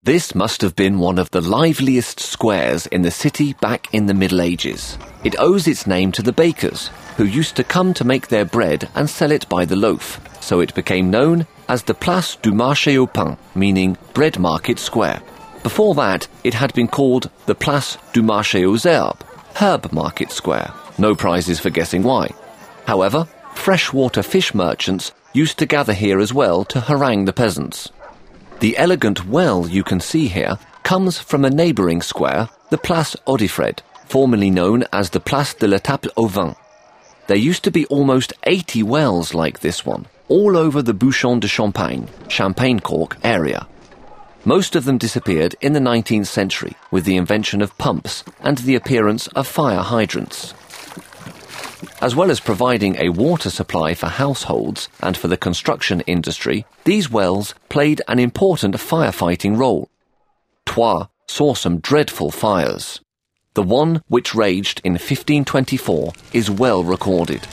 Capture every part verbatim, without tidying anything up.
This must have been one of the liveliest squares in the city back in the Middle Ages. It owes its name to the bakers, who used to come to make their bread and sell it by the loaf, so it became known as the Place du Marché au Pain, meaning Bread Market Square. Before that, it had been called the Place du Marché aux Herbes, Herb Market Square. No prizes for guessing why. However, freshwater fish merchants used to gather here as well to harangue the peasants. The elegant well you can see here comes from a neighbouring square, the Place Audifred, formerly known as the Place de la Table au Vin. There used to be almost eighty wells like this one, all over the Bouchon de Champagne, Champagne Cork area. Most of them disappeared in the nineteenth century with the invention of pumps and the appearance of fire hydrants. As well as providing a water supply for households and for the construction industry, these wells played an important firefighting role. Troyes saw some dreadful fires. The one which raged in fifteen twenty-four is well recorded.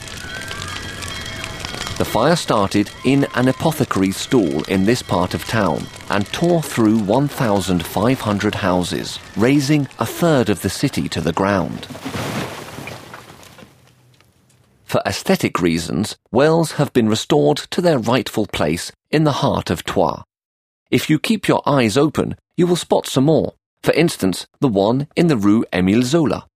The fire started in an apothecary's stall in this part of town and tore through one thousand five hundred houses, razing a third of the city to the ground. For aesthetic reasons, wells have been restored to their rightful place in the heart of Troyes. If you keep your eyes open, you will spot some more. For instance, the one in the Rue Émile Zola.